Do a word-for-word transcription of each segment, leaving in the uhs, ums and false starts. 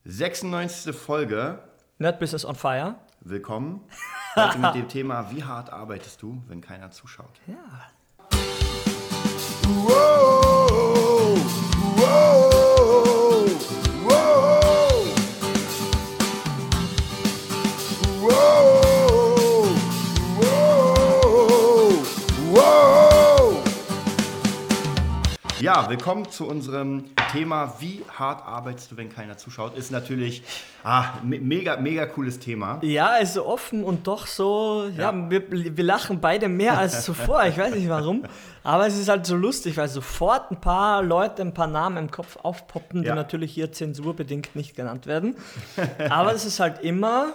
sechsundneunzigste Folge. Nerd Business on Fire. Willkommen. Heute mit dem Thema, wie hart arbeitest du, wenn keiner zuschaut? Ja. Wow, wow, wow, wow, wow, wow. Ja, willkommen zu unserem Thema, wie hart arbeitest du, wenn keiner zuschaut, ist natürlich ah, me- mega, mega cooles Thema. Ja, also offen und doch so, ja, ja wir, wir lachen beide mehr als zuvor, ich weiß nicht warum, aber es ist halt so lustig, weil sofort ein paar Leute, ein paar Namen im Kopf aufpoppen, die ja. natürlich hier zensurbedingt nicht genannt werden, aber es ist halt immer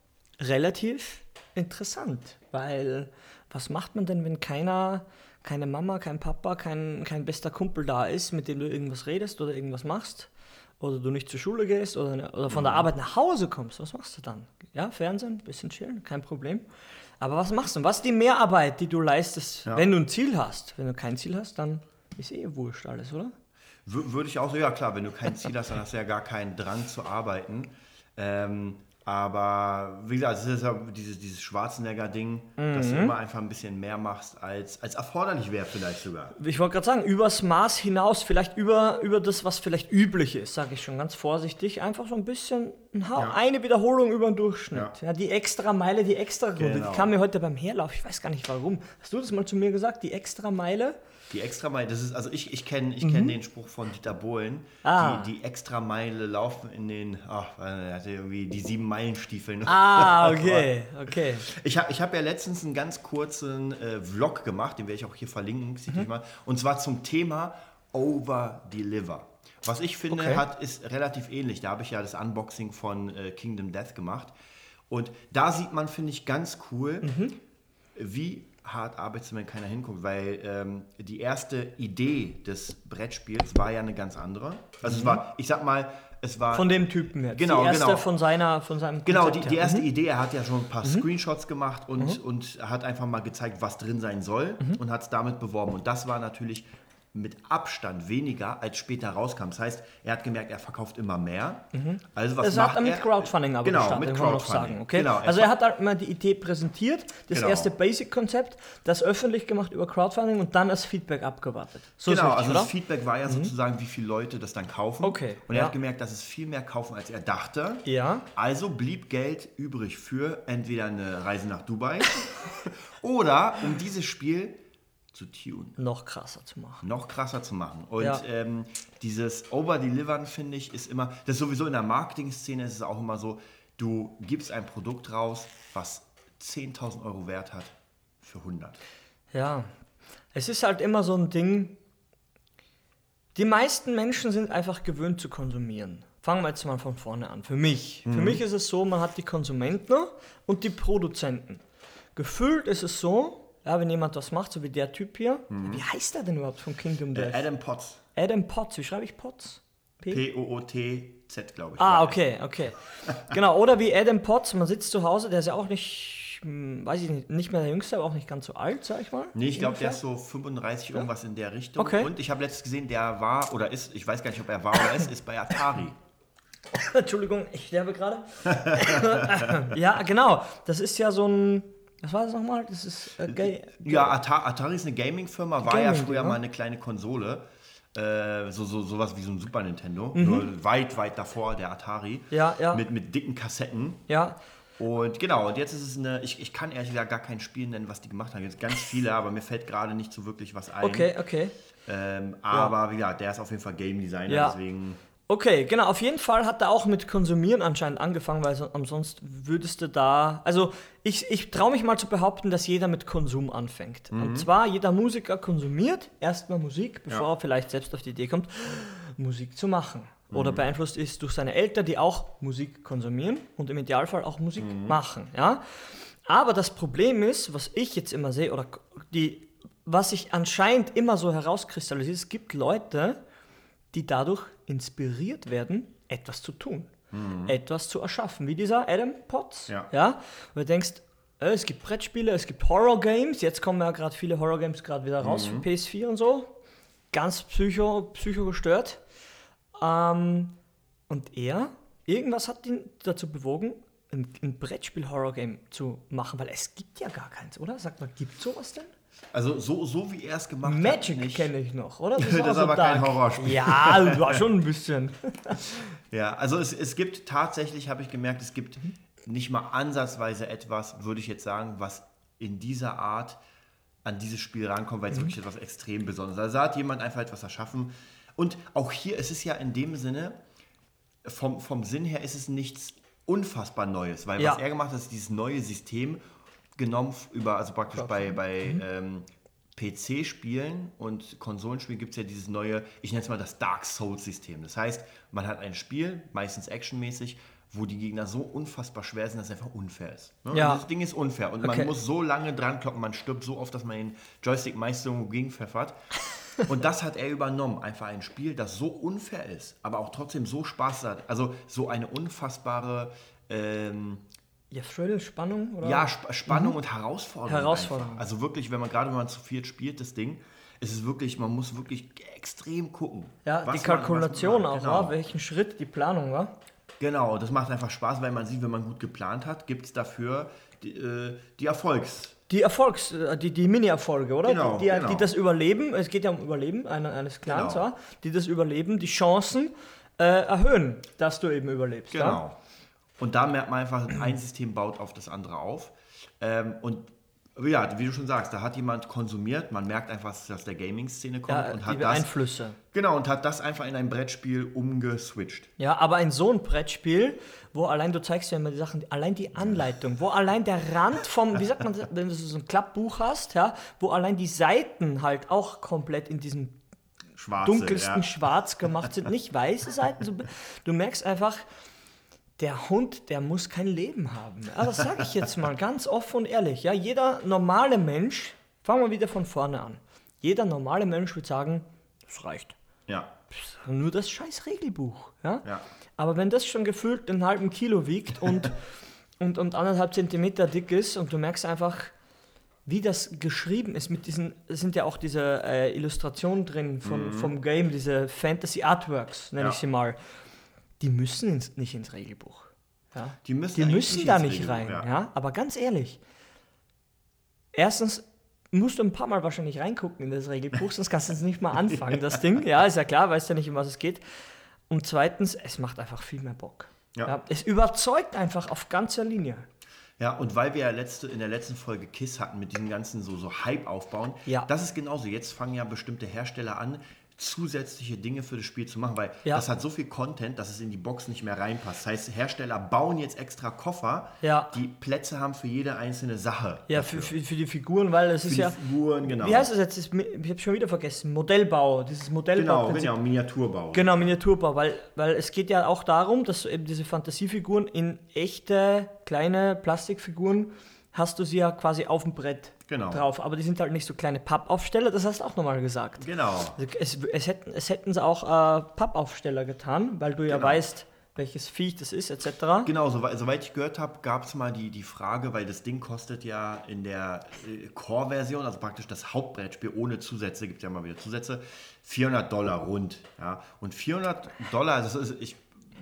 relativ interessant, weil was macht man denn, wenn keiner... keine Mama, kein Papa, kein, kein bester Kumpel da ist, mit dem du irgendwas redest oder irgendwas machst oder du nicht zur Schule gehst oder, oder von der Arbeit nach Hause kommst, was machst du dann? Ja, Fernsehen, bisschen chillen, kein Problem. Aber was machst du? Was ist die Mehrarbeit, die du leistest, ja. wenn du ein Ziel hast? Wenn du kein Ziel hast, dann ist eh wurscht alles, oder? W- würde ich auch so, ja klar, wenn du kein Ziel hast, dann hast du ja gar keinen Drang zu arbeiten. Ähm, Aber wie gesagt, es ist ja dieses, dieses Schwarzenegger-Ding, mhm. dass du immer einfach ein bisschen mehr machst, als, als erforderlich wäre vielleicht sogar. Ich wollte gerade sagen, übers Maß hinaus, vielleicht über, über das, was vielleicht üblich ist, sage ich schon ganz vorsichtig. Einfach so ein bisschen ein ha- ja. eine Wiederholung über den Durchschnitt. Ja. Ja, die extra Meile, die extra Runde. Genau. Die kam mir heute beim Herlauf, ich weiß gar nicht warum. Hast du das mal zu mir gesagt, die extra Meile? Die Extrameile, das ist, also ich, ich kenne ich kenn mhm. den Spruch von Dieter Bohlen, ah. die, die Extrameile laufen in den, ach, er hatte irgendwie die sieben Meilenstiefeln. Ah, okay, okay. Ich habe ich hab ja letztens einen ganz kurzen äh, Vlog gemacht, den werde ich auch hier verlinken, mhm. mal, und zwar zum Thema Over-Deliver. Was ich finde, okay. hat, ist relativ ähnlich. Da habe ich ja das Unboxing von äh, Kingdom Death gemacht und da sieht man, finde ich, ganz cool, mhm. wie hart arbeitest du, wenn keiner hinguckt, weil ähm, die erste Idee des Brettspiels war ja eine ganz andere. Also mhm. es war, ich sag mal, es war... Von dem Typen jetzt. Genau, die erste genau. von, seiner, von seinem Konzept. Genau, die, die erste mhm. Idee, er hat ja schon ein paar mhm. Screenshots gemacht und, mhm. und hat einfach mal gezeigt, was drin sein soll mhm. und hat es damit beworben. Und das war natürlich mit Abstand weniger, als später rauskam. Das heißt, er hat gemerkt, er verkauft immer mehr. Mhm. Also was das macht hat er mit er? Crowdfunding aber genau, gestartet, mit kann man noch Crowdfunding. sagen. Okay? Genau, also er hat halt mal die Idee präsentiert, das genau. erste Basic-Konzept, das öffentlich gemacht über Crowdfunding und dann das Feedback abgewartet. So genau, richtig, also oder? das Feedback war ja mhm. sozusagen, wie viele Leute das dann kaufen. Okay. Und er ja. hat gemerkt, dass es viel mehr kaufen, als er dachte. Ja. Also blieb Geld übrig für entweder eine Reise nach Dubai oder um dieses Spiel zu tunen. Noch krasser zu machen. Noch krasser zu machen. Und ja. ähm, dieses Over-Delivern, finde ich, ist immer, das ist sowieso in der Marketing-Szene ist es auch immer so, du gibst ein Produkt raus, was zehntausend Euro wert hat, für hundert. Ja, es ist halt immer so ein Ding, die meisten Menschen sind einfach gewöhnt zu konsumieren. Fangen wir jetzt mal von vorne an. Für mich. Mhm. Für mich ist es so, man hat die Konsumenten und die Produzenten. Gefühlt ist es so, ja, wenn jemand was macht, so wie der Typ hier. Mhm. Wie heißt der denn überhaupt von Kingdom Death? Äh, Adam Potts. Adam Potts, wie schreibe ich Potts? P O O T Z, glaube ich. Ah, okay, okay. Genau, oder wie Adam Potts, man sitzt zu Hause, der ist ja auch nicht, weiß ich nicht, nicht mehr der Jüngste, aber auch nicht ganz so alt, sag ich mal. Nee, ich glaube, der ist so fünfunddreißig, ja. irgendwas in der Richtung. Okay. Und ich habe letztens gesehen, der war, oder ist, ich weiß gar nicht, ob er war oder ist, ist bei Atari. Entschuldigung, ich sterbe gerade. Ja, genau, das ist ja so ein... Was war das nochmal? Das ist äh, Ga- Ja, Atari, Atari ist eine Gaming-Firma, war Gaming, ja früher ja. mal eine kleine Konsole. Äh, so, so sowas wie so ein Super Nintendo. Mhm. Nur weit, weit davor, der Atari. Ja, ja. Mit, mit dicken Kassetten. Ja. Und genau, und jetzt ist es eine, ich, ich kann ehrlich gesagt gar kein Spiel nennen, was die gemacht haben. Jetzt ganz viele, aber mir fällt gerade nicht so wirklich was ein. Okay, okay. Ähm, aber ja. wie gesagt, der ist auf jeden Fall Game Designer, ja. deswegen... Okay, genau, auf jeden Fall hat er auch mit Konsumieren anscheinend angefangen, weil so, sonst würdest du da... Also ich, ich traue mich mal zu behaupten, dass jeder mit Konsum anfängt. Mhm. Und zwar, jeder Musiker konsumiert erstmal Musik, bevor ja. er vielleicht selbst auf die Idee kommt, Musik zu machen. Mhm. Oder beeinflusst ist durch seine Eltern, die auch Musik konsumieren und im Idealfall auch Musik mhm. machen. Ja? Aber das Problem ist, was ich jetzt immer sehe, oder die, was sich anscheinend immer so herauskristallisiert, es gibt Leute, die dadurch inspiriert werden, etwas zu tun, mhm. etwas zu erschaffen, wie dieser Adam Potts. Ja. Ja? Und du denkst, äh, es gibt Brettspiele, es gibt Horror-Games, jetzt kommen ja gerade viele Horror-Games gerade wieder raus mhm. für P S vier und so, ganz psycho, psycho gestört. Ähm, und er irgendwas hat ihn dazu bewogen, ein, ein Brettspiel-Horror-Game zu machen, weil es gibt ja gar keins, oder? Sag mal, gibt sowas denn? Also so, so wie er es gemacht Magic hat, Magic kenne ich noch, oder? Das ist, das ist aber dark. Kein Horrorspiel. Ja, war schon ein bisschen. Ja, also es, es gibt tatsächlich, habe ich gemerkt, es gibt mhm. nicht mal ansatzweise etwas, würde ich jetzt sagen, was in dieser Art an dieses Spiel rankommt, weil es mhm. wirklich etwas extrem Besonderes ist. Also da hat jemand einfach etwas erschaffen. Und auch hier ist es ja in dem Sinne, vom, vom Sinn her ist es nichts unfassbar Neues, weil ja. was er gemacht hat, ist dieses neue System genommen über, also praktisch ja. bei, bei mhm. ähm, P C-Spielen und Konsolenspielen gibt es ja dieses neue, ich nenne es mal das Dark Souls-System. Das heißt, man hat ein Spiel, meistens actionmäßig, wo die Gegner so unfassbar schwer sind, dass es einfach unfair ist. Ne? Ja. Das Ding ist unfair und okay. man muss so lange dran kloppen, man stirbt so oft, dass man den Joystick meist irgendwo gegenpfeffert. Und das hat er übernommen. Einfach ein Spiel, das so unfair ist, aber auch trotzdem so Spaß hat. Also so eine unfassbare... Ähm, ja, Thrill, Spannung? Oder? Ja, Sp- Spannung mhm. und Herausforderung. Herausforderung. Einfach. Also wirklich, wenn man gerade wenn man zu viert spielt, das Ding, ist es wirklich, man muss wirklich extrem gucken. Ja, die Kalkulation man, auch, genau. war, welchen Schritt, die Planung war. Genau, das macht einfach Spaß, weil man sieht, wenn man gut geplant hat, gibt es dafür die, äh, die Erfolgs... Die Erfolgs-, die, die Mini-Erfolge, oder? Genau, die, die, genau. die das Überleben, es geht ja um Überleben eines, eines Clans, genau. ja? Die das Überleben, die Chancen äh, erhöhen, dass du eben überlebst. Genau. Ja? Und da merkt man einfach, ein System baut auf das andere auf. Ähm, und ja, wie du schon sagst, da hat jemand konsumiert, man merkt einfach, dass aus der Gaming-Szene kommt ja, und hat die das, Einflüsse. Genau, und hat das einfach in ein Brettspiel umgeswitcht. Ja, aber in so ein Brettspiel, wo allein, du zeigst ja immer die Sachen, allein die Anleitung, wo allein der Rand vom, wie sagt man, wenn du so ein Klappbuch hast, ja, wo allein die Seiten halt auch komplett in diesem Schwarze, dunkelsten ja. Schwarz gemacht sind, nicht weiße Seiten, so, du merkst einfach, der Hund, der muss kein Leben haben. Ja, das sage ich jetzt mal ganz offen und ehrlich. Ja, jeder normale Mensch, fangen wir wieder von vorne an, jeder normale Mensch würde sagen, das reicht. Ja. Nur das scheiß Regelbuch. Ja? Ja. Aber wenn das schon gefühlt einen halben Kilo wiegt und, und, und anderthalb Zentimeter dick ist und du merkst einfach, wie das geschrieben ist, mit diesen, es sind ja auch diese äh, Illustrationen drin von, mhm. vom Game, diese Fantasy Artworks, nenne ja. ich sie mal. Die müssen ins, nicht ins Regelbuch. Ja? Die müssen, die müssen nicht da ins nicht Regelbuch, rein. Ja. Ja? Aber ganz ehrlich, erstens musst du ein paar Mal wahrscheinlich reingucken in das Regelbuch, sonst kannst du es nicht mal anfangen, das Ding. Ja, ist ja klar, weißt ja nicht, um was es geht. Und zweitens, es macht einfach viel mehr Bock. Ja. Ja? Es überzeugt einfach auf ganzer Linie. Ja, und weil wir ja letzte, in der letzten Folge KISS hatten mit diesem ganzen so, so Hype aufbauen, ja. das ist genauso. Jetzt fangen ja bestimmte Hersteller an, zusätzliche Dinge für das Spiel zu machen, weil ja. das hat so viel Content, dass es in die Box nicht mehr reinpasst. Das heißt, Hersteller bauen jetzt extra Koffer, ja. die Plätze haben für jede einzelne Sache. Ja, für, für, für die Figuren, weil es für ist die ja... Figuren, genau. Wie heißt das jetzt? Ich habe schon wieder vergessen. Modellbau, dieses Modellbau. Genau, genau, Miniaturbau. Genau, Miniaturbau, weil, weil es geht ja auch darum, dass du eben diese Fantasiefiguren in echte, kleine Plastikfiguren hast du sie ja quasi auf dem Brett genau. drauf. Aber die sind halt nicht so kleine Pappaufsteller, das hast du auch nochmal gesagt. Genau. Also es, es, hätten, es hätten sie auch äh, Pappaufsteller getan, weil du ja genau. weißt, welches Viech das ist, et cetera. Genau, soweit, soweit ich gehört habe, gab es mal die, die Frage, weil das Ding kostet ja in der äh, Core-Version, also praktisch das Hauptbrettspiel ohne Zusätze, gibt es ja mal wieder Zusätze, vierhundert Dollar rund. Ja? Und vierhundert Dollar, das ist, ich,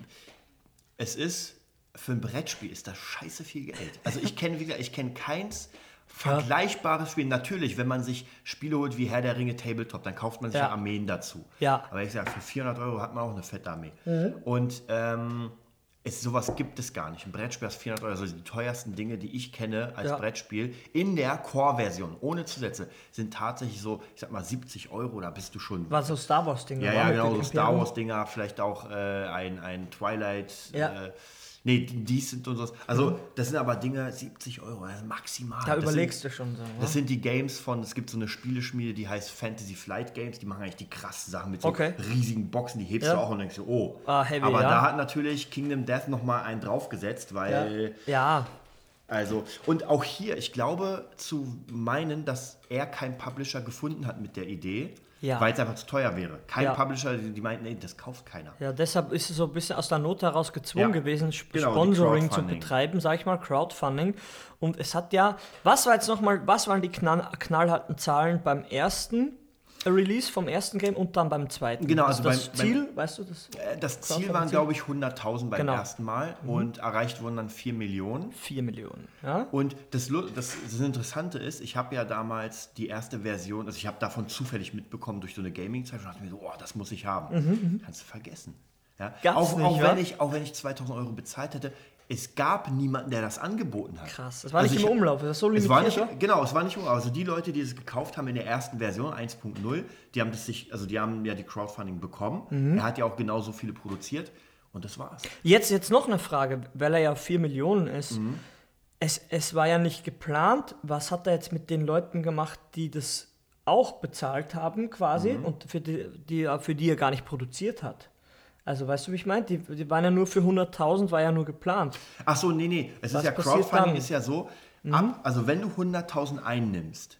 es ist... Für ein Brettspiel ist das scheiße viel Geld. Also ich kenne wieder, ich kenne keins vergleichbares Spiel. Natürlich, wenn man sich Spiele holt wie Herr der Ringe Tabletop, dann kauft man sich ja, ja Armeen dazu. Ja. Aber ich sage, für vierhundert Euro hat man auch eine fette Armee. Mhm. Und ähm, es, sowas gibt es gar nicht. Ein Brettspiel ist vierhundert Euro. Also die teuersten Dinge, die ich kenne als ja. Brettspiel in der Core-Version, ohne Zusätze, sind tatsächlich so, ich sag mal, siebzig Euro. Da bist du schon... Was so Star Wars-Dinger? Ja, ja, genau, so Star Wars-Dinger, vielleicht auch äh, ein, ein Twilight... Ja. Äh, Nee, die sind und so. Also, das sind aber Dinge, siebzig Euro, also maximal. Da das überlegst sind, du schon so. Ne? Das sind die Games von, es gibt so eine Spieleschmiede, die heißt Fantasy Flight Games, die machen eigentlich die krassen Sachen mit so okay. riesigen Boxen, die hebst ja. du auch und denkst du, oh. Ah, heavy, aber ja. da hat natürlich Kingdom Death nochmal einen draufgesetzt, weil... Ja. ja. Also, und auch hier, ich glaube zu meinen, dass er keinen Publisher gefunden hat mit der Idee. Ja. Weil es einfach zu teuer wäre. Kein ja. Publisher, die, die meinten, nee, das kauft keiner. Ja, deshalb ist es so ein bisschen aus der Not heraus gezwungen ja. gewesen, genau, Sponsoring zu betreiben, sag ich mal, Crowdfunding. Und es hat ja, was war jetzt nochmal, was waren die knall, knallharten Zahlen beim ersten Release vom ersten Game und dann beim zweiten. Genau, also das beim, Ziel, beim, weißt du das? Das Ziel waren, glaube ich, hunderttausend beim genau. ersten Mal mhm. und erreicht wurden dann vier Millionen. vier Millionen, ja. Und das, das, das Interessante ist, ich habe ja damals die erste Version, also ich habe davon zufällig mitbekommen durch so eine Gaming-Zeit und dachte mir so, oh, das muss ich haben. Mhm. Kannst du vergessen. Ja? Auch, nicht, auch, wenn ich, auch wenn ich zweitausend Euro bezahlt hätte, es gab niemanden, der das angeboten hat. Krass, das war also nicht ich, im Umlauf, das ist so limitiert, es war nicht, Genau, es war nicht im Umlauf. Also die Leute, die es gekauft haben in der ersten Version, eins Punkt null, die haben das sich, also die haben ja die Crowdfunding bekommen. Mhm. Er hat ja auch genauso viele produziert und das war's. Jetzt, jetzt noch eine Frage, weil er ja vier Millionen ist. Mhm. Es, es war ja nicht geplant. Was hat er jetzt mit den Leuten gemacht, die das auch bezahlt haben quasi mhm. und für die, die, für die er gar nicht produziert hat? Also, weißt du, wie ich meine? Die, die waren ja nur für hunderttausend, war ja nur geplant. Ach so, nee, nee. Es ist ja, Crowdfunding dann? Ist ja so, mhm. ab, also wenn du hunderttausend einnimmst,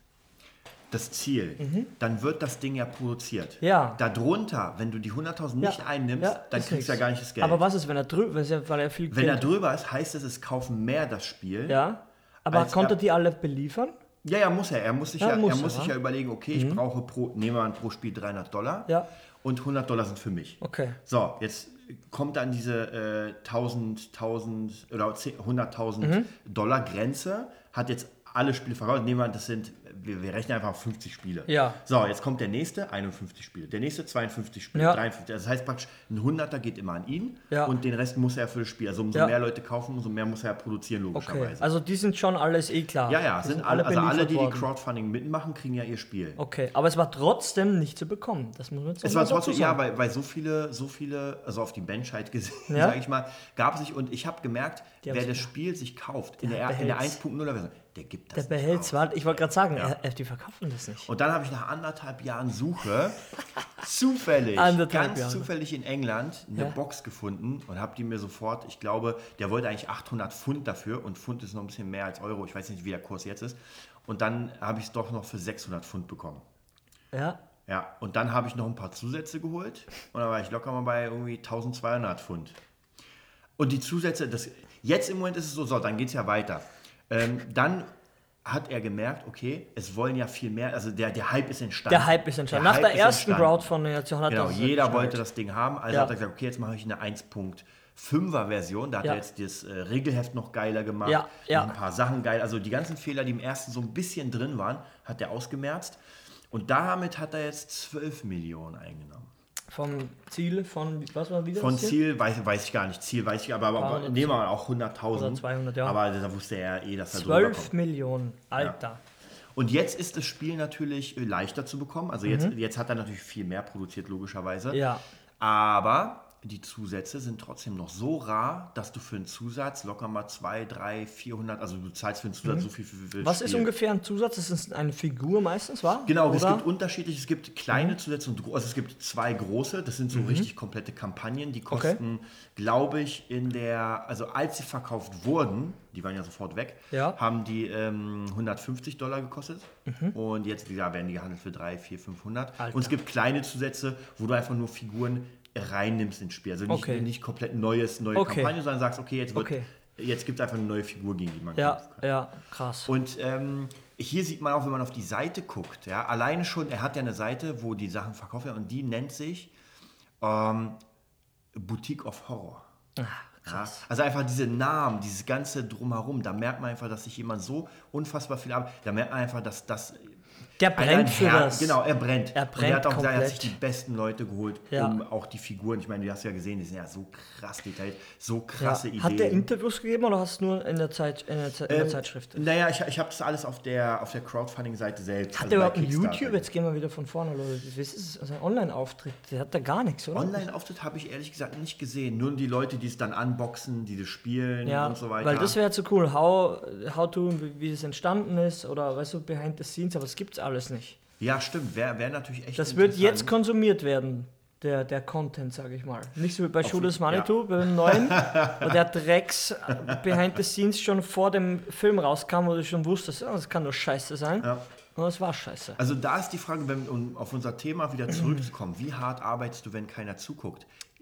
das Ziel, mhm. dann wird das Ding ja produziert. Ja. Darunter, wenn du die hunderttausend ja. nicht einnimmst, ja, dann kriegst du ja gar nicht das Geld. Aber was ist, wenn er drüber ist? Weil er viel wenn er drüber ist, heißt es, es kaufen mehr das Spiel. Ja, aber konnte er, die alle beliefern? Ja, ja, muss er. Er muss sich ja, ja, muss er muss er, sich ja überlegen, okay, ich mhm. brauche pro, nehmen wir an, pro Spiel dreihundert Dollar. Ja. Und hundert Dollar sind für mich. Okay. So, jetzt kommt dann diese äh, tausend, tausend oder hunderttausend mhm. Dollar Grenze, hat jetzt alle Spiele verkauft. Nehmen wir an, das sind, wir, wir rechnen einfach auf fünfzig Spiele. Ja. So, jetzt kommt der nächste, einundfünfzig Spiele. Der nächste, zweiundfünfzig Spiele, ja. dreiundfünfzig. Das heißt praktisch, ein Hunderter geht immer an ihn ja. und den Rest muss er für das Spiel. Also umso ja. mehr Leute kaufen, umso mehr muss er produzieren, logischerweise. Okay. Also die sind schon alles eh klar. Ja, ja, sind, sind alle, also alle, die worden. die Crowdfunding mitmachen, kriegen ja ihr Spiel. Okay, aber es war trotzdem nicht zu bekommen. Das muss man jetzt Es war trotzdem, ja, weil, weil so viele, so viele, also auf die Menschheit gesehen, ja? sage ich mal, gab es sich, und ich habe gemerkt, die wer das Spiel sich kauft, in der, in der eins Punkt null Version, der gibt das Der behält es, ich wollte gerade sagen, ja. er, die verkaufen das nicht. Und dann habe ich nach anderthalb Jahren Suche zufällig, anderthalb ganz Jahre. zufällig in England eine ja. Box gefunden und habe die mir sofort, ich glaube, der wollte eigentlich achthundert Pfund dafür und Pfund ist noch ein bisschen mehr als Euro, ich weiß nicht, wie der Kurs jetzt ist. Und dann habe ich es doch noch für sechshundert Pfund bekommen. Ja. Ja, und dann habe ich noch ein paar Zusätze geholt und dann war ich locker mal bei irgendwie eintausendzweihundert Pfund. Und die Zusätze, das, jetzt im Moment ist es so, so dann geht es ja weiter. Ähm, dann hat er gemerkt, okay, es wollen ja viel mehr, also der, der Hype ist entstanden. Der Hype ist entstanden. Der Nach Hype der ersten Crowdfunding hat genau, das jeder wollte das Ding haben, also ja. hat er gesagt, okay, jetzt mache ich eine eins Punkt fünfer Version, da hat ja. er jetzt das äh, Regelheft noch geiler gemacht, ja. Ja. ein paar Sachen geil, also die ganzen Fehler, die im ersten so ein bisschen drin waren, hat er ausgemerzt und damit hat er jetzt zwölf Millionen eingenommen. Vom Ziel, von, was war wieder Von das Ziel? Ziel weiß, weiß ich gar nicht, Ziel weiß ich, aber, aber, aber nehmen wir mal auch hunderttausend. Oder zweihundert, ja. Aber da wusste er eh, dass er drüber zwölf kommt. Millionen, Alter. Ja. Und jetzt ist das Spiel natürlich leichter zu bekommen. Also jetzt, mhm. jetzt hat er natürlich viel mehr produziert, logischerweise. Ja. Aber die Zusätze sind trotzdem noch so rar, dass du für einen Zusatz locker mal zweihundert, dreihundert, vierhundert, also du zahlst für einen Zusatz mhm. so viel für, für das Was Spiel. ist ungefähr ein Zusatz? Das ist eine Figur meistens, wa? Genau, Oder? Es gibt unterschiedliche, es gibt kleine mhm. Zusätze und große, also es gibt zwei große, das sind so mhm. richtig komplette Kampagnen, die kosten, okay. glaube ich, in der, also als sie verkauft wurden, die waren ja sofort weg, ja. haben die ähm, hundertfünfzig Dollar gekostet mhm. und jetzt ja, werden die gehandelt für dreihundert, vierhundert, fünfhundert. Alter. Und es gibt kleine Zusätze, wo du einfach nur Figuren reinnimmst ins Spiel. Also nicht, okay. nicht komplett neues, neue okay. Kampagne, sondern sagst, okay, jetzt wird, okay. jetzt gibt es einfach eine neue Figur, gegen die man ja, kämpfen kann. Ja, krass. Und ähm, hier sieht man auch, wenn man auf die Seite guckt, ja, alleine schon, er hat ja eine Seite, wo die Sachen verkauft werden und die nennt sich ähm, Boutique of Horror. Ach, krass. Ja, also einfach diese Namen, dieses ganze Drumherum, da merkt man einfach, dass sich jemand so unfassbar viel arbeitet, da merkt man einfach, dass das Der brennt für Herr, das. Genau, er brennt. Er brennt und er hat auch komplett. gesagt, er hat sich die besten Leute geholt, ja. um auch die Figuren, ich meine, du hast ja gesehen, die sind ja so krass detailliert, so krasse ja. Ideen. Hat der Interviews gegeben oder hast du nur in der, Zeit, in der, Ze- in der ähm, Zeitschrift? Naja, ich, ich habe das alles auf der, auf der Crowdfunding-Seite selbst. Hat also der überhaupt einen YouTube? Jetzt gehen wir wieder von vorne, Leute. Das ist also ein Online-Auftritt. Der hat da gar nichts, oder? Online-Auftritt habe ich ehrlich gesagt nicht gesehen. Nur die Leute, die es dann unboxen, die das spielen ja, und so weiter. Weil das wäre so cool. How, how to, wie es entstanden ist oder weißt du, behind the scenes, aber das gibt es alles nicht. Ja, stimmt. Wäre wär natürlich echt Das wird jetzt konsumiert werden, der, der Content, sage ich mal. Nicht so wie bei Shooters Manitou, ja. beim neuen, wo der Drecks Behind the Scenes schon vor dem Film rauskam, wo du schon wusstest, oh, das kann nur scheiße sein. Ja. Und es war scheiße. Also da ist die Frage, wenn, um auf unser Thema wieder zurückzukommen, wie hart arbeitest du, wenn keiner zuguckt?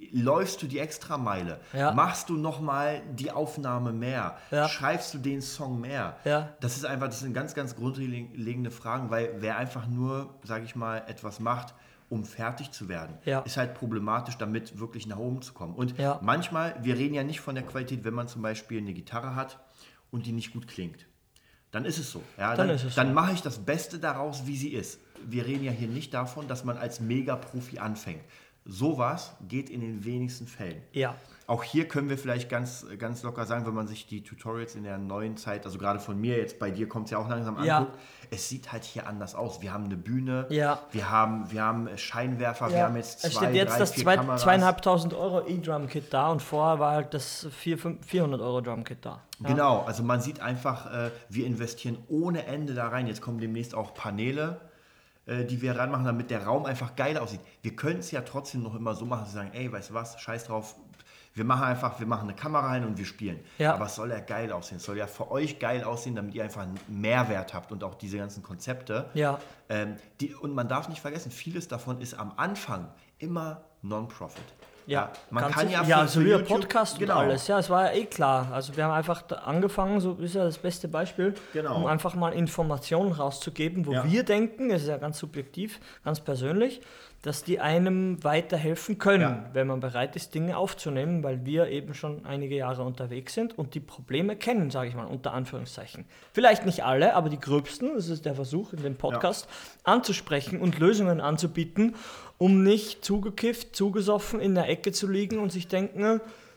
läufst du die Extrameile? Ja. Machst du nochmal die Aufnahme mehr? Ja. Schreibst du den Song mehr? Ja. Das ist einfach, das sind ganz, ganz grundlegende Fragen, weil wer einfach nur, sage ich mal, etwas macht, um fertig zu werden, ja. ist halt problematisch, damit wirklich nach oben zu kommen. Und ja. manchmal, wir reden ja nicht von der Qualität, wenn man zum Beispiel eine Gitarre hat und die nicht gut klingt. Dann ist es so. Ja, dann dann, dann so. mache ich das Beste daraus, wie sie ist. Wir reden ja hier nicht davon, dass man als Mega-Profi anfängt. Sowas geht in den wenigsten Fällen. Ja. Auch hier können wir vielleicht ganz, ganz locker sagen, wenn man sich die Tutorials in der neuen Zeit, also gerade von mir, jetzt bei dir kommt es ja auch langsam an, ja. es sieht halt hier anders aus. Wir haben eine Bühne, ja. wir, haben, wir haben Scheinwerfer, ja. wir haben jetzt zwei, es steht jetzt drei, das vier zwei, Kameras. zweieinhalbtausend Euro E-Drum-Kit da und vorher war halt das vierhundert Euro Drum-Kit da. Ja. Genau, also man sieht einfach, äh, wir investieren ohne Ende da rein. Jetzt kommen demnächst auch Paneele, die wir ranmachen, damit der Raum einfach geil aussieht. Wir können es ja trotzdem noch immer so machen, dass wir sagen, ey, weißt du was, scheiß drauf, wir machen einfach, wir machen eine Kamera rein und wir spielen. Ja. Aber es soll ja geil aussehen, es soll ja für euch geil aussehen, damit ihr einfach einen Mehrwert habt und auch diese ganzen Konzepte. Ja. Ähm, die, und man darf nicht vergessen, vieles davon ist am Anfang immer Non-Profit. Ja, ja, man kann sich, ja, ja für, so für wie YouTube, Podcast genau. und alles. Ja, es war ja eh klar. Also wir haben einfach angefangen, so ist ja das beste Beispiel, genau. um einfach mal Informationen rauszugeben, wo ja. wir denken, das ist ja ganz subjektiv, ganz persönlich, dass die einem weiterhelfen können, ja. wenn man bereit ist, Dinge aufzunehmen, weil wir eben schon einige Jahre unterwegs sind und die Probleme kennen, sage ich mal, unter Anführungszeichen. Vielleicht nicht alle, aber die gröbsten, das ist der Versuch in dem Podcast, ja. anzusprechen und Lösungen anzubieten, um nicht zugekifft, zugesoffen in der Ecke zu liegen und sich denken,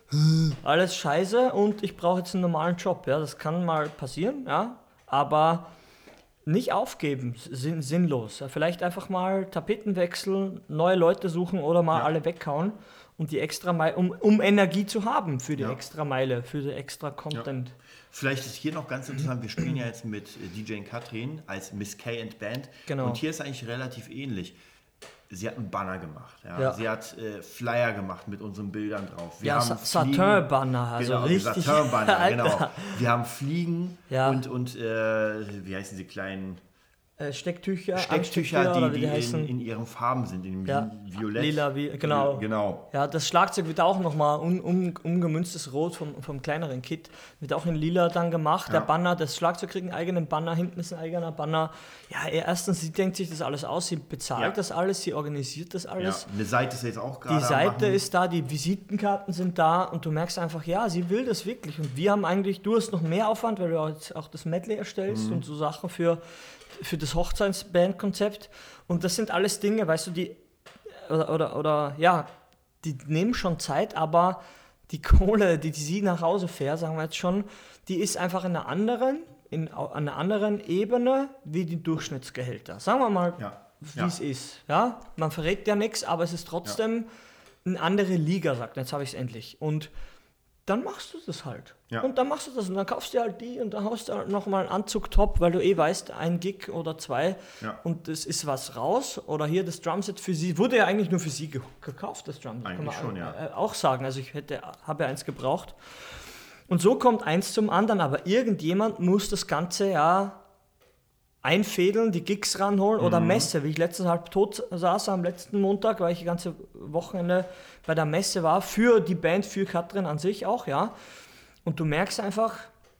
alles scheiße und ich brauche jetzt einen normalen Job. Ja, das kann mal passieren, ja, aber nicht aufgeben, sinn, sinnlos. Ja, vielleicht einfach mal Tapeten wechseln, neue Leute suchen oder mal ja. alle weghauen und die extra Meile, um, um Energie zu haben für die ja. extra Meile, für die extra Content. Ja. Vielleicht ist hier noch ganz interessant, wir spielen ja jetzt mit D J Katrin als Miss K and Band genau. und hier ist eigentlich relativ ähnlich. Sie hat einen Banner gemacht, ja. Ja. Sie hat äh, Flyer gemacht mit unseren Bildern drauf. Wir ja, haben Satin-Banner, also genau, richtig. Satin-Banner, genau. Wir haben Fliegen ja. und, und äh, wie heißen sie, kleinen äh, Stecktücher, Stecktücher, die, die, die die in, in ihren Farben sind, in ja. Violett. Lila, wie, genau. genau. Ja, das Schlagzeug wird auch nochmal um, um, umgemünztes Rot vom, vom kleineren Kit, wird auch in Lila dann gemacht. Ja. Der Banner, das Schlagzeug kriegt einen eigenen Banner, hinten ist ein eigener Banner. Ja, erstens, sie denkt sich das alles aus, sie bezahlt ja. das alles, sie organisiert das alles. Ja. Eine Seite ist jetzt auch gerade. Die Seite ist da, die Visitenkarten sind da und du merkst einfach, ja, sie will das wirklich. Und wir haben eigentlich, du hast noch mehr Aufwand, weil du auch das Medley erstellst mhm. und so Sachen für für das Hochzeitsband-Konzept und das sind alles Dinge, weißt du, die oder, oder, oder ja, die nehmen schon Zeit, aber die Kohle, die, die sie nach Hause fährt, sagen wir jetzt schon, die ist einfach in einer anderen, in einer anderen Ebene wie die Durchschnittsgehälter. Sagen wir mal, ja. wie ja. es ist. Ja? Man verrät ja nichts, aber es ist trotzdem ja. eine andere Liga, sagt, jetzt habe ich es endlich. Und dann machst du das halt. Ja. Und dann machst du das und dann kaufst du halt die und dann haust du halt nochmal einen Anzug top, weil du eh weißt, ein Gig oder zwei ja. und es ist was raus. Oder hier das Drumset für sie, wurde ja eigentlich nur für sie ge- gekauft, das Drumset. Eigentlich kann man schon, ja. äh, auch sagen. Also ich hätte, habe ja eins gebraucht. Und so kommt eins zum anderen, aber irgendjemand muss das Ganze ja einfädeln, die Gigs ranholen oder mhm. Messe, wie ich letztens halb tot saß am letzten Montag, weil ich die ganze Wochenende bei der Messe war, für die Band, für Katrin an sich auch, ja. Und du merkst einfach,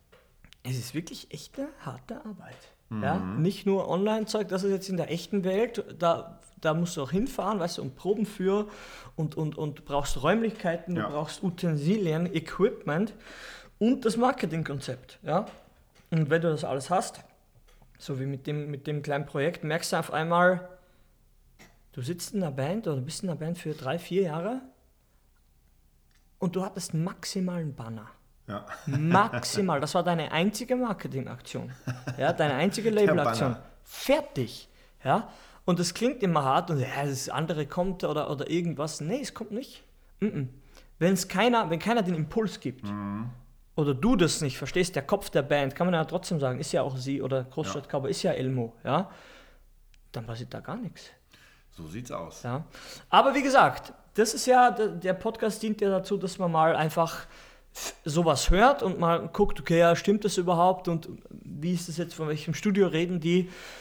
es ist wirklich echt eine harte Arbeit. Mhm. Ja? Nicht nur Online-Zeug, das ist jetzt in der echten Welt, da, da musst du auch hinfahren, weißt du, und Proben für und, und, und brauchst Räumlichkeiten, ja. du brauchst Utensilien, Equipment und das Marketingkonzept, ja. Und wenn du das alles hast, so wie mit dem, mit dem kleinen Projekt, merkst du auf einmal, du sitzt in einer Band oder bist in einer Band für drei, vier Jahre und du hattest maximal einen Banner. Ja. Maximal. Das war deine einzige Marketingaktion. Ja, deine einzige Labelaktion. Fertig. Ja. Und das klingt immer hart und ja, das andere kommt oder, oder irgendwas. Nee, es kommt nicht. Mm-mm. Wenn's keiner, wenn keiner den Impuls gibt, mhm. oder du das nicht verstehst, der Kopf der Band, kann man ja trotzdem sagen, ist ja auch sie oder Großstadt Cowboy, ja. ist ja Elmo, ja, dann passiert da gar nichts. So sieht's aus. Ja. Aber wie gesagt, das ist ja, der Podcast dient ja dazu, dass man mal einfach sowas hört und mal guckt, okay, ja, stimmt das überhaupt und wie ist das jetzt, von welchem Studio reden die?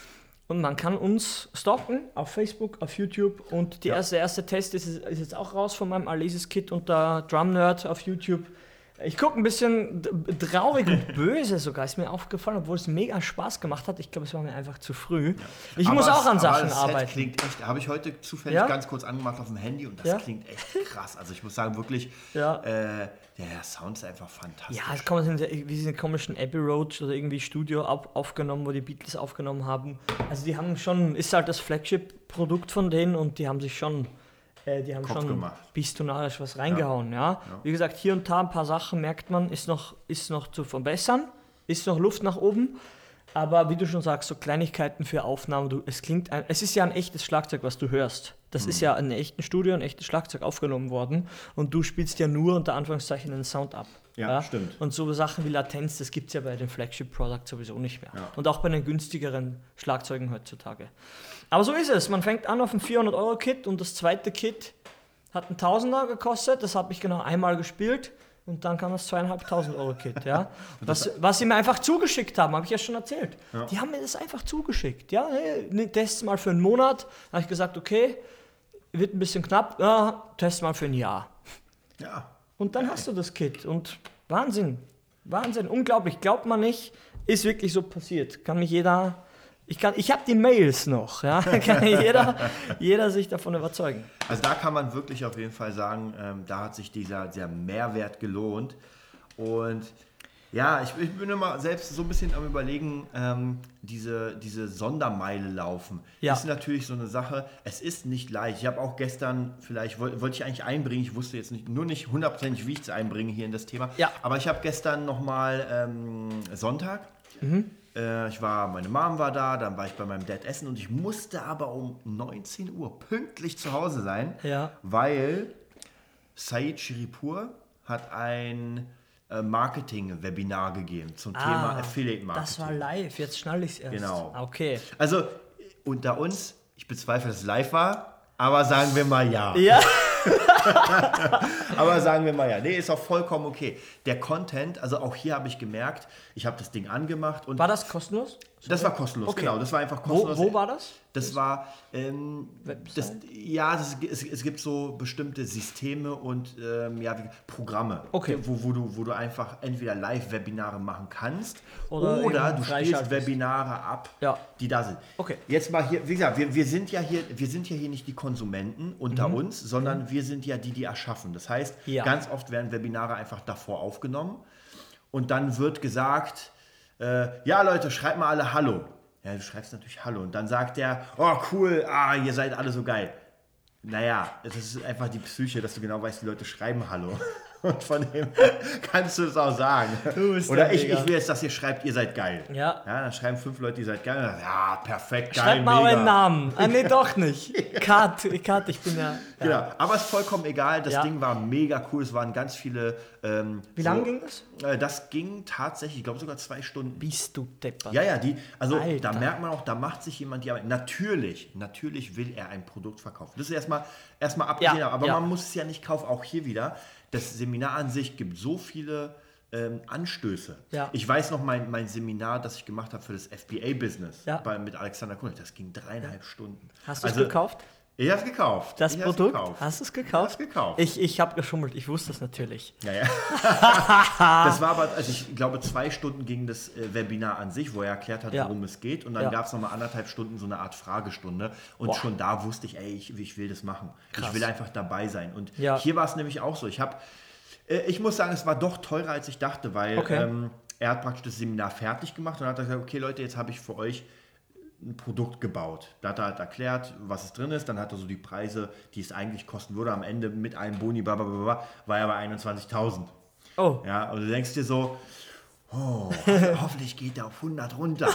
Und man kann uns stalken auf Facebook, auf YouTube. Und die ja. erste, der erste Test ist, ist jetzt auch raus von meinem Alesis-Kit unter Drum Nerd auf YouTube. Ich gucke ein bisschen traurig und böse sogar, ist mir aufgefallen, obwohl es mega Spaß gemacht hat. Ich glaube, es war mir einfach zu früh. Ja. Ich aber muss auch an Sachen das arbeiten. Das klingt echt, habe ich heute zufällig ja? ganz kurz angemacht auf dem Handy und das ja? klingt echt krass. Also ich muss sagen, wirklich, ja. äh, der Sound ist einfach fantastisch. Ja, es kommt in diesen komischen Abbey Road oder irgendwie Studio auf, aufgenommen, wo die Beatles aufgenommen haben. Also die haben schon, ist halt das Flagship-Produkt von denen und die haben sich schon... Die haben Kopf schon gemacht. Pistonarisch was reingehauen, ja. Ja. ja. Wie gesagt, hier und da ein paar Sachen merkt man, ist noch, ist noch zu verbessern, ist noch Luft nach oben. Aber wie du schon sagst, so Kleinigkeiten für Aufnahmen, du, es klingt, ein, es ist ja ein echtes Schlagzeug, was du hörst. Das mhm. ist ja in einem echten Studio, ein echtes Schlagzeug aufgenommen worden und du spielst ja nur unter Anführungszeichen den Sound ab. Ja, ja, stimmt. Und so Sachen wie Latenz, das gibt es ja bei den Flagship-Products sowieso nicht mehr. Ja. Und auch bei den günstigeren Schlagzeugen heutzutage. Aber so ist es. Man fängt an auf ein vierhundert-Euro-Kit und das zweite Kit hat ein Tausender gekostet. Das habe ich genau einmal gespielt. Und dann kam das zweieinhalbtausend-Euro-Kit. Ja. was, was sie mir einfach zugeschickt haben, habe ich ja schon erzählt. Ja. Die haben mir das einfach zugeschickt. Ja, hey, test mal für einen Monat. Da habe ich gesagt, okay, wird ein bisschen knapp. Ja, test mal für ein Jahr. Ja. Und dann hast du das Kit und Wahnsinn, Wahnsinn, unglaublich, glaubt man nicht, ist wirklich so passiert. Kann mich jeder, ich kann, ich habe die Mails noch, ja, kann jeder, jeder sich davon überzeugen. Also da kann man wirklich auf jeden Fall sagen, ähm, da hat sich dieser, dieser Mehrwert gelohnt und ja, ich, ich bin immer selbst so ein bisschen am Überlegen, ähm, diese, diese Sondermeile laufen. Ja. Ist natürlich so eine Sache, es ist nicht leicht. Ich habe auch gestern, vielleicht wollte wollt ich eigentlich einbringen, ich wusste jetzt nicht, nur nicht hundertprozentig, wie ich es einbringe hier in das Thema, ja. aber ich habe gestern nochmal ähm, Sonntag, mhm. äh, ich war, meine Mom war da, dann war ich bei meinem Dad essen und ich musste aber um neunzehn Uhr pünktlich zu Hause sein, ja. weil Said Shiripur hat ein Marketing-Webinar gegeben zum ah, Thema Affiliate-Marketing. Das war live, jetzt schnall ich es erst. Genau. Okay. Also unter uns, ich bezweifle, dass es live war, aber sagen wir mal ja. Ja. Aber sagen wir mal ja. Nee, ist auch vollkommen okay. Der Content, also auch hier habe ich gemerkt, ich habe das Ding angemacht. Und war das kostenlos? Das war kostenlos, okay. Genau. Das war einfach kostenlos. Wo, wo war das? Das war, ähm, das, ja, das, es, es gibt so bestimmte Systeme und ähm, ja, Programme, okay. wo, wo, du, wo du einfach entweder Live-Webinare machen kannst oder, oder du spielst Webinare ab, ja. die da sind. Okay. Jetzt mal hier, wie gesagt, wir, wir, sind ja hier, wir sind ja hier nicht die Konsumenten unter mhm. uns, sondern mhm. wir sind ja die, die erschaffen. Das heißt, ja. ganz oft werden Webinare einfach davor aufgenommen und dann wird gesagt, äh, ja Leute, schreibt mal alle Hallo. Ja, du schreibst natürlich Hallo und dann sagt der, oh cool, ah, ihr seid alle so geil. Naja, es ist einfach die Psyche, dass du genau weißt, die Leute schreiben Hallo. Und von dem kannst du es auch sagen. Oder ich, ich will jetzt, dass ihr schreibt, ihr seid geil. Ja. Ja, dann schreiben fünf Leute, ihr seid geil. Dann, ja, perfekt, geil, Schreib mal euren Namen. Ah, nee, doch nicht. Kat, Kat, ich bin ja... ja. Genau, aber es ist vollkommen egal. Das ja. Ding war mega cool. Es waren ganz viele... Ähm, Wie so, lange ging das? Äh, das ging tatsächlich, ich glaube sogar zwei Stunden. Bist du deppert. Ja, ja, die, also Alter. Da merkt man auch, da macht sich jemand die Arbeit. Natürlich, natürlich will er ein Produkt verkaufen. Das ist erstmal, erstmal abgesehen, ja, aber ja. man muss es ja nicht kaufen. Auch hier wieder, das Seminar an sich gibt so viele ähm, Anstöße. Ja. Ich weiß noch, mein, mein Seminar, das ich gemacht habe für das F B A-Business ja. mit Alexander Kuhn, das ging dreieinhalb ja. Stunden. Hast du es also, gekauft? Ich habe es gekauft. Das ich Produkt? Gekauft. Hast du es gekauft? Ich habe gekauft. Ich, ich habe geschummelt, ich wusste es natürlich. Ja, ja. Das war aber, also ich glaube, zwei Stunden ging das äh, Webinar an sich, wo er erklärt hat, ja. worum es geht. Und dann ja. gab es nochmal anderthalb Stunden so eine Art Fragestunde. Und Boah. schon da wusste ich, ey, ich, ich will das machen. Krass. Ich will einfach dabei sein. Und ja. hier war es nämlich auch so. Ich habe, äh, ich muss sagen, es war doch teurer, als ich dachte, weil okay. ähm, er hat praktisch das Seminar fertig gemacht und hat gesagt, okay Leute, jetzt habe ich für euch ein Produkt gebaut. Da hat er halt erklärt, was es drin ist. Dann hat er so die Preise, die es eigentlich kosten würde. Am Ende mit einem Boni, blablabla, war er bei einundzwanzigtausend. Oh. Ja, und du denkst dir so, oh, hoffentlich geht er auf hundert runter.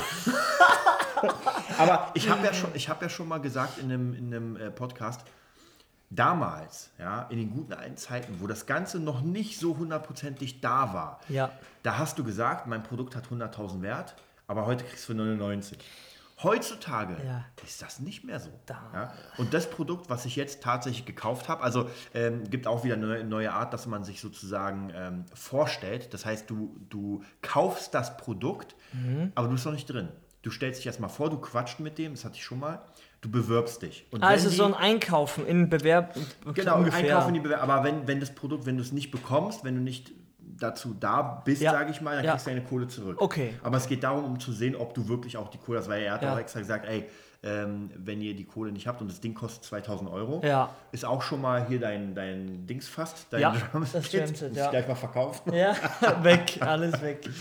Aber ich habe ja schon, ich habe ja schon mal gesagt in einem, in einem Podcast, damals, ja, in den guten alten Zeiten, wo das Ganze noch nicht so hundertprozentig da war, ja. da hast du gesagt, mein Produkt hat hunderttausend Wert, aber heute kriegst du für neunundneunzig. Heutzutage ja. ist das nicht mehr so. Ja? Und das Produkt, was ich jetzt tatsächlich gekauft habe, also ähm, gibt auch wieder eine neue Art, dass man sich sozusagen ähm, vorstellt. Das heißt, du, du kaufst das Produkt, mhm. aber du bist noch nicht drin. du stellst dich erstmal vor, du quatscht mit dem, das hatte ich schon mal, du bewirbst dich. Und also die, so ein Einkaufen in Bewerb. Genau, ungefähr. Einkaufen in die Bewerb. Aber wenn, wenn das Produkt, wenn du es nicht bekommst, wenn du nicht dazu da bist, ja. sage ich mal, dann ja. kriegst du deine Kohle zurück. Okay. Aber es geht darum, um zu sehen, ob du wirklich auch die Kohle hast, weil er hat ja. auch extra gesagt, ey, ähm, wenn ihr die Kohle nicht habt und das Ding kostet zweitausend Euro, ja. ist auch schon mal hier dein, dein Dings fast, dein ja, Drumset, das Drumset, muss ja. ich gleich mal verkaufen. Ja, weg, alles weg.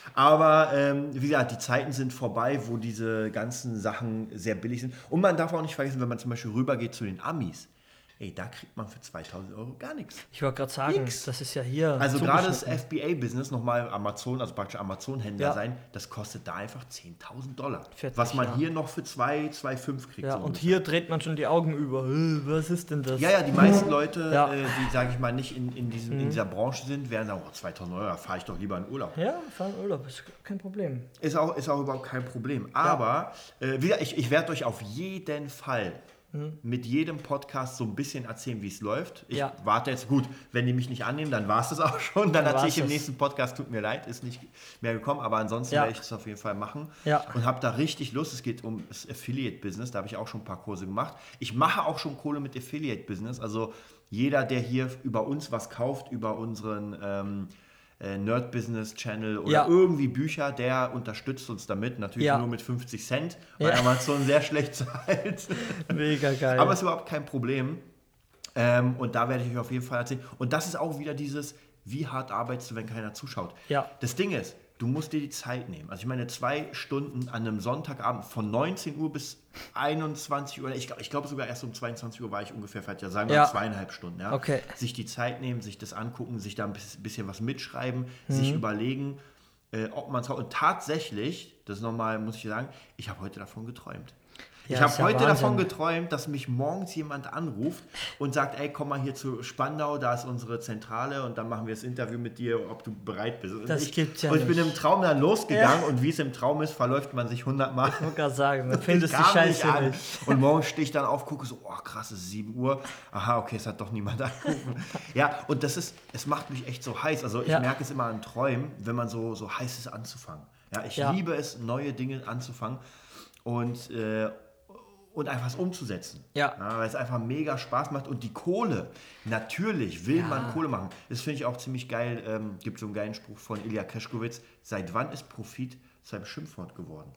Aber ähm, wie gesagt, die Zeiten sind vorbei, wo diese ganzen Sachen sehr billig sind. Und man darf auch nicht vergessen, wenn man zum Beispiel rübergeht zu den Amis, ey, da kriegt man für zweitausend Euro gar nichts. Ich wollte gerade sagen, nix. Das ist ja hier. Also gerade das F B A-Business, nochmal Amazon, also praktisch Amazon-Händler ja. sein, das kostet da einfach zehntausend Dollar. vierzig, was man ja. hier noch für zwei, zwei Komma fünf kriegt. Ja, so und ungefähr. hier dreht man schon die Augen über. Was ist denn das? Ja, ja, die meisten Leute, ja. äh, die, sage ich mal, nicht in, in, diesem, mhm. in dieser Branche sind, werden sagen, oh, zweitausend Euro, da fahre ich doch lieber in Urlaub. Ja, fahren in Urlaub, ist kein Problem. Ist auch, ist auch überhaupt kein Problem. Aber ja. äh, wieder, ich, ich werde euch auf jeden Fall mit jedem Podcast so ein bisschen erzählen, wie es läuft. Ich ja. warte jetzt, gut, wenn die mich nicht annehmen, dann war es das auch schon. Dann, dann erzähle ich im nächsten Podcast, tut mir leid, ist nicht mehr gekommen, aber ansonsten ja. werde ich das auf jeden Fall machen. Ja. Und habe da richtig Lust. Es geht um das Affiliate-Business, da habe ich auch schon ein paar Kurse gemacht. Ich mache auch schon Kohle mit Affiliate-Business, also jeder, der hier über uns was kauft, über unseren ähm, Nerd-Business-Channel oder ja. irgendwie Bücher, der unterstützt uns damit. Natürlich ja. nur mit fünfzig Cent, weil ja. Amazon sehr schlecht zahlt. Mega geil. Aber ist überhaupt kein Problem. Ähm, und da werde ich euch auf jeden Fall erzählen. Und das ist auch wieder dieses, wie hart arbeitest du, wenn keiner zuschaut. Ja. Das Ding ist, du musst dir die Zeit nehmen. Also ich meine, zwei Stunden an einem Sonntagabend von neunzehn Uhr bis einundzwanzig Uhr, ich, ich glaube sogar erst um zweiundzwanzig Uhr war ich ungefähr fertig, ja, sagen wir ja. zweieinhalb Stunden. Ja? Okay. Sich die Zeit nehmen, sich das angucken, sich da ein bisschen was mitschreiben, mhm. sich überlegen, äh, ob man es hat. Und tatsächlich, das nochmal, muss ich sagen, ich habe heute davon geträumt. Ja, ich habe ja heute Wahnsinn. davon geträumt, dass mich morgens jemand anruft und sagt, ey, komm mal hier zu Spandau, da ist unsere Zentrale und dann machen wir das Interview mit dir, ob du bereit bist. Und das ich, gibt's ja Und ich nicht. bin im Traum dann losgegangen ja. und wie es im Traum ist, verläuft man sich hundertmal. Ich wollte gerade sagen, dann findest du Scheiße nicht. nicht. Und morgen stehe ich dann auf, gucke so, oh krass, es ist sieben Uhr. Aha, okay, es hat doch niemand angerufen. Ja, und das ist, es macht mich echt so heiß. Also ich ja. merke es immer an Träumen, wenn man so, so heiß ist anzufangen. Ja, ich ja. liebe es, neue Dinge anzufangen und äh, und einfach was umzusetzen. Ja. Ja, weil es einfach mega Spaß macht. Und die Kohle, natürlich will ja. man Kohle machen. Das finde ich auch ziemlich geil. Ähm, gibt so einen geilen Spruch von Ilya Kreschkowitz. Seit wann ist Profit zu einem Schimpfwort geworden?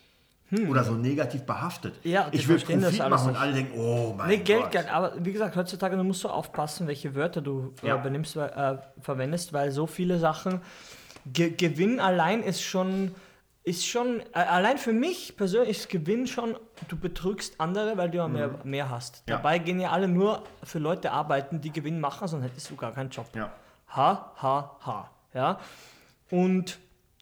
Hm. Oder so negativ behaftet. Ja, ich will Profit machen und alle denken, oh mein nee, Geld, Gott. Geld, aber wie gesagt, heutzutage du musst du aufpassen, welche Wörter du ja. äh, benimmst, äh, verwendest, weil so viele Sachen, Ge- Gewinn allein ist schon... ist schon, allein für mich persönlich ist Gewinn schon, du betrügst andere, weil du ja mehr, mhm. mehr hast. Ja. Dabei gehen ja alle nur für Leute arbeiten, die Gewinn machen, sonst hättest du gar keinen Job. Ja. Ha, ha, ha. Ja? Und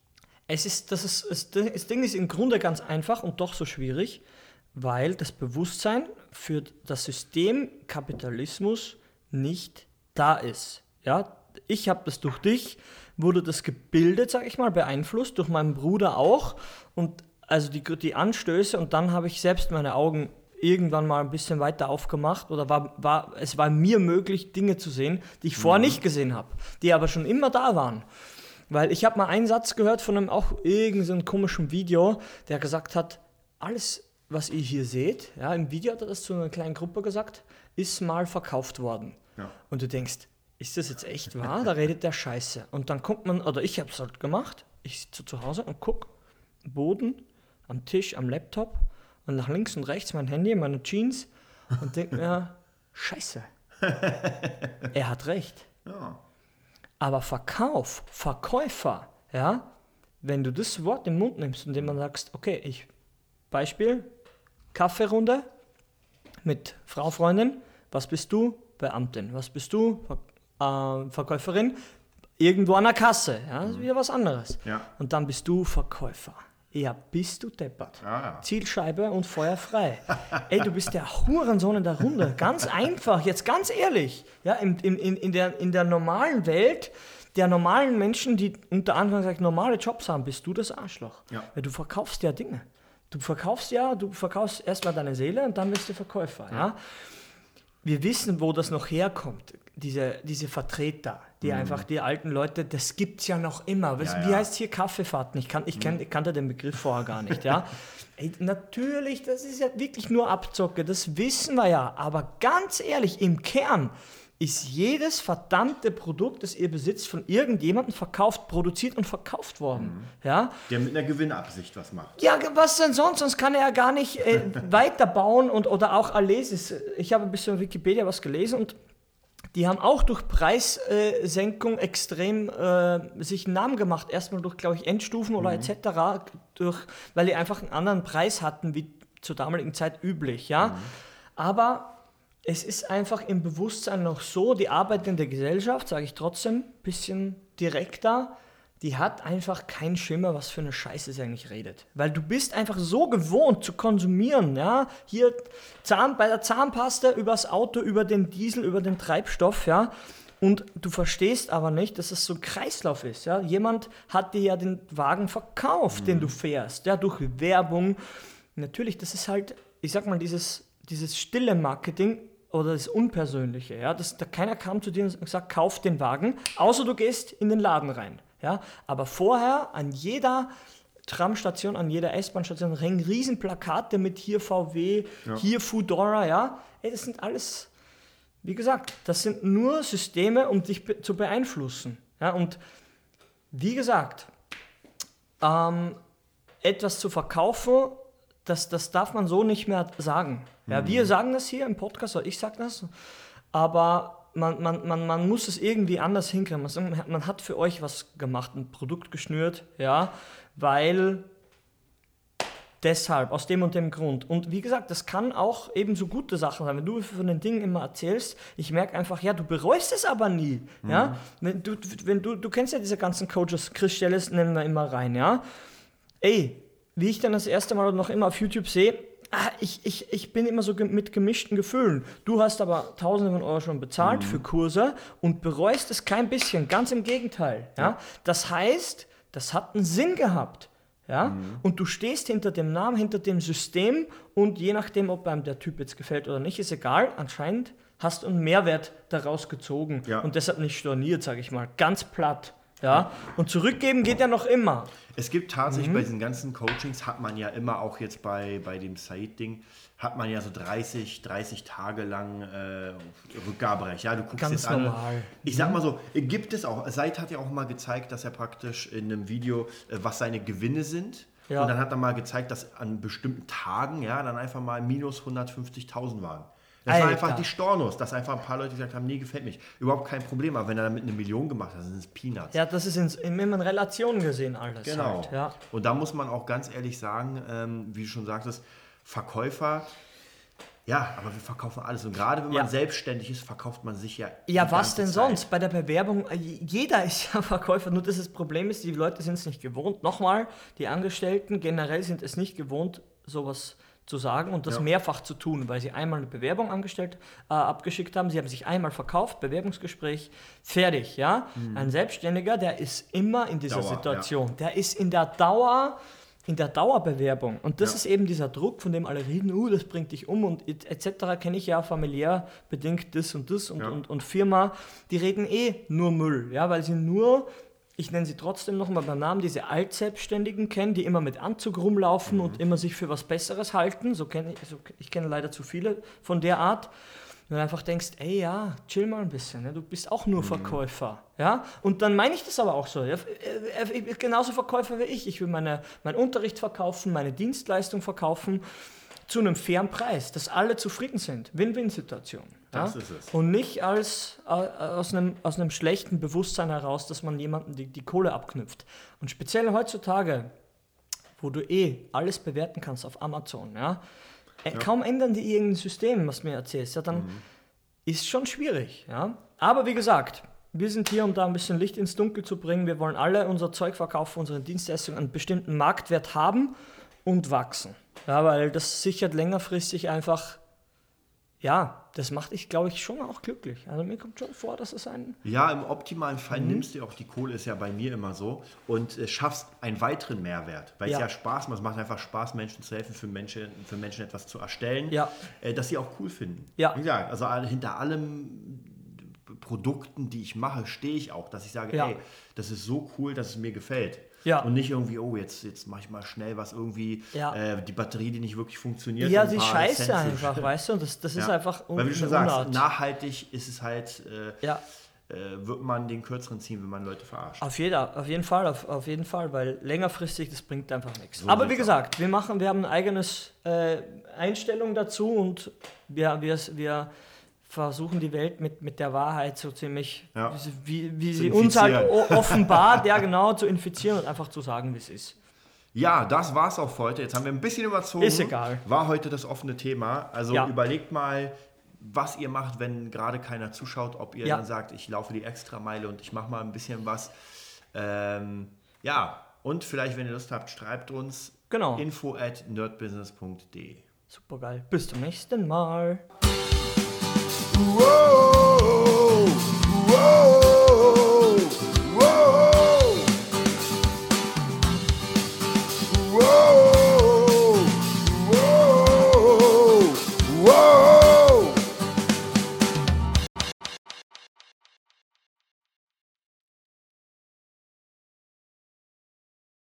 es ist, das ist, das Ding ist im Grunde ganz einfach und doch so schwierig, weil das Bewusstsein für das System Kapitalismus nicht da ist. Ja? Ich habe das durch dich, wurde das gebildet, sag ich mal, beeinflusst, durch meinen Bruder auch. Und also die, die Anstöße und dann habe ich selbst meine Augen irgendwann mal ein bisschen weiter aufgemacht oder war, war, es war mir möglich, Dinge zu sehen, die ich vorher mhm. nicht gesehen habe, die aber schon immer da waren. Weil ich habe mal einen Satz gehört von einem auch irgendeinem komischen Video, der gesagt hat, alles, was ihr hier seht, ja, im Video hat er das zu einer kleinen Gruppe gesagt, ist mal verkauft worden. Ja. Und du denkst, ist das jetzt echt wahr? Da redet der Scheiße. Und dann kommt man, oder ich habe es halt gemacht, ich sitze zu Hause und gucke, Boden, am Tisch, am Laptop und nach links und rechts mein Handy, meine Jeans und denke mir, Scheiße, er hat recht. Ja. Aber Verkauf, Verkäufer, ja, wenn du das Wort im Mund nimmst, indem man sagst, okay, ich, Beispiel, Kaffeerunde mit Frau, Freundin, was bist du? Beamtin. Was bist du? Ver- äh, Verkäuferin? Irgendwo an der Kasse. Ja, das ist wieder was anderes. Ja. Und dann bist du Verkäufer. Ja, bist du deppert. Ah, ja. Zielscheibe und Feuer frei. Ey, du bist der Hurensohn in der Runde. Ganz einfach, jetzt ganz ehrlich. Ja, in, in, in, der, in der normalen Welt, der normalen Menschen, die unter anderem sagt, normale Jobs haben, bist du das Arschloch. Ja. Weil du verkaufst ja Dinge. Du verkaufst ja, du verkaufst erstmal deine Seele und dann bist du Verkäufer. Ja. Ja? Wir wissen, wo das noch herkommt, diese, diese Vertreter, die mhm. einfach, die alten Leute, das gibt's ja noch immer. Was, ja, wie ja. heißt hier Kaffeefahrten? Ich, kann, ich, kann, ich kannte den Begriff vorher gar nicht, ja. Ey, natürlich, das ist ja wirklich nur Abzocke, das wissen wir ja. Aber ganz ehrlich, im Kern ist jedes verdammte Produkt, das ihr besitzt, von irgendjemandem verkauft, produziert und verkauft worden. Mhm. Ja? Der mit einer Gewinnabsicht was macht. Ja, was denn sonst? Sonst kann er ja gar nicht äh, weiterbauen und, oder auch Alesis. Ich habe ein bisschen auf Wikipedia was gelesen und die haben auch durch Preissenkung extrem äh, sich einen Namen gemacht. Erstmal durch, glaube ich, Endstufen oder mhm. et cetera, durch, weil die einfach einen anderen Preis hatten, wie zur damaligen Zeit üblich. Ja? Mhm. Aber es ist einfach im Bewusstsein noch so, die arbeitende Gesellschaft, sage ich trotzdem, ein bisschen direkter, die hat einfach keinen Schimmer, was für eine Scheiße sie eigentlich redet. Weil du bist einfach so gewohnt zu konsumieren, ja, hier Zahn, bei der Zahnpasta übers Auto, über den Diesel, über den Treibstoff, ja, und du verstehst aber nicht, dass es so ein Kreislauf ist, ja. Jemand hat dir ja den Wagen verkauft, mhm. den du fährst, ja, durch Werbung. Natürlich, das ist halt, ich sag mal, dieses, dieses stille Marketing, oder das Unpersönliche, ja, das, da keiner kam zu dir und gesagt, kauf den Wagen, außer du gehst in den Laden rein, ja, aber vorher an jeder Tramstation, an jeder S-Bahn-Station hängen riesen Plakate mit hier V W, ja. hier Foodora, ja, ey, das sind alles, wie gesagt, das sind nur Systeme, um dich be- zu beeinflussen, ja, und wie gesagt, ähm, etwas zu verkaufen, Das, das darf man so nicht mehr sagen. Ja, mhm. Wir sagen das hier im Podcast, oder ich sage das, aber man, man, man, man muss es irgendwie anders hinkriegen. Man, man hat für euch was gemacht, ein Produkt geschnürt, ja, weil deshalb, aus dem und dem Grund. Und wie gesagt, das kann auch eben so gute Sachen sein. Wenn du von den Dingen immer erzählst, ich merke einfach, ja, du bereust es aber nie. Mhm. Ja? Wenn du, wenn du, du kennst ja diese ganzen Coaches, Chris Stelles nennen wir immer rein, ja. Ey, wie ich dann das erste Mal noch immer auf YouTube sehe, ah, ich, ich, ich bin immer so ge- mit gemischten Gefühlen. Du hast aber Tausende von Euro schon bezahlt mhm. für Kurse und bereust es kein bisschen, ganz im Gegenteil. Ja? Ja. Das heißt, das hat einen Sinn gehabt. Ja? Mhm. Und du stehst hinter dem Namen, hinter dem System und je nachdem, ob einem der Typ jetzt gefällt oder nicht, ist egal, anscheinend hast du einen Mehrwert daraus gezogen ja. und deshalb nicht storniert, sage ich mal, ganz platt. Ja? Und zurückgeben geht ja noch immer. Es gibt tatsächlich mhm. bei diesen ganzen Coachings, hat man ja immer auch jetzt bei, bei dem Said-Ding, hat man ja so dreißig, dreißig Tage lang äh, Rückgaberecht. Ja, du guckst Ganz jetzt normal. an. Ich sag mal so, gibt es auch, Said hat ja auch mal gezeigt, dass er praktisch in einem Video, äh, was seine Gewinne sind. Ja. Und dann hat er mal gezeigt, dass an bestimmten Tagen, ja, dann einfach mal minus hundertfünfzigtausend waren. Das Alter. war einfach die Stornos, dass einfach ein paar Leute gesagt haben, nee, gefällt mich. Überhaupt kein Problem, aber wenn er damit eine Million gemacht hat, sind es Peanuts. Ja, das ist in, in, in Relation gesehen alles. Genau. Halt, ja. Und da muss man auch ganz ehrlich sagen, ähm, wie du schon sagtest, Verkäufer, ja, aber wir verkaufen alles. Und gerade wenn man ja. selbstständig ist, verkauft man sich ja Ja, was denn Zeit. sonst? Bei der Bewerbung, jeder ist ja Verkäufer, nur dass das Problem ist, die Leute sind es nicht gewohnt. Nochmal, die Angestellten generell sind es nicht gewohnt, sowas zu sagen und das ja. mehrfach zu tun, weil sie einmal eine Bewerbung angestellt, äh, abgeschickt haben, sie haben sich einmal verkauft, Bewerbungsgespräch, fertig, ja. Mhm. Ein Selbstständiger, der ist immer in dieser Dauer, Situation, ja. der ist in der Dauer, in der Dauerbewerbung und das ja. ist eben dieser Druck, von dem alle reden, uh, das bringt dich um und et cetera, kenne ich ja familiär bedingt das und das und, ja. und, und Firma, die reden eh nur Müll, ja, weil sie nur ich nenne sie trotzdem nochmal beim Namen, diese Altselbstständigen kennen, die immer mit Anzug rumlaufen mhm. und immer sich für was Besseres halten. So kenn ich, also ich kenne leider zu viele von der Art. Und du einfach denkst, ey, ja, chill mal ein bisschen, ne? Du bist auch nur mhm. Verkäufer. Ja? Und dann meine ich das aber auch so. Ja? Ich bin genauso Verkäufer wie ich. Ich will meine, meinen Unterricht verkaufen, meine Dienstleistung verkaufen zu einem fairen Preis, dass alle zufrieden sind. Win-Win-Situation. Das ja? ist es. Und nicht als, äh, aus, einem, aus einem schlechten Bewusstsein heraus, dass man jemandem die, die Kohle abknüpft. Und speziell heutzutage, wo du eh alles bewerten kannst auf Amazon, ja? Äh, ja. kaum ändern die irgendein System, was du mir erzählst, ja, dann mhm. ist schon schwierig. Ja? Aber wie gesagt, wir sind hier, um da ein bisschen Licht ins Dunkel zu bringen. Wir wollen alle unser Zeug verkaufen, unsere Dienstleistungen einen bestimmten Marktwert haben und wachsen. Ja, weil das sichert längerfristig einfach, ja, das macht dich, glaube ich, schon auch glücklich. Also mir kommt schon vor, dass es ein... Ja, im optimalen Fall mhm. nimmst du auch die Kohle, ist ja bei mir immer so, und äh, schaffst einen weiteren Mehrwert, weil ja. es ja Spaß macht. Es macht einfach Spaß, Menschen zu helfen, für Menschen, für Menschen etwas zu erstellen, ja. äh, dass sie auch cool finden. Ja. Ja, also hinter allem Produkten, die ich mache, stehe ich auch, dass ich sage, ja. ey, das ist so cool, dass es mir gefällt. Ja. Und nicht irgendwie, oh, jetzt, jetzt mache ich mal schnell was irgendwie, ja. äh, die Batterie, die nicht wirklich funktioniert. Ja, die Scheiße einfach, weißt du, und das, das ja. ist einfach un- Weil wie du schon sagst, nachhaltig ist es halt, äh, ja. äh, wird man den kürzeren ziehen, wenn man Leute verarscht. Auf, jeder, auf jeden Fall, auf, auf jeden Fall, weil längerfristig, das bringt einfach nichts. So Aber wie gesagt, auch. wir machen, wir haben eine eigene äh, Einstellung dazu und wir, wir, wir versuchen die Welt mit, mit der Wahrheit so ziemlich, ja. wie, wie sie uns halt offenbart, ja genau, zu infizieren und einfach zu sagen, wie es ist. Ja, das war's auch für heute. Jetzt haben wir ein bisschen überzogen. Ist egal. War heute das offene Thema. Also ja. überlegt mal, was ihr macht, wenn gerade keiner zuschaut, ob ihr ja. dann sagt, ich laufe die Extrameile und ich mache mal ein bisschen was. Ähm, ja, und vielleicht, wenn ihr Lust habt, schreibt uns genau. info at nerdbusiness punkt de. Super geil. Bis zum nächsten Mal. Wow.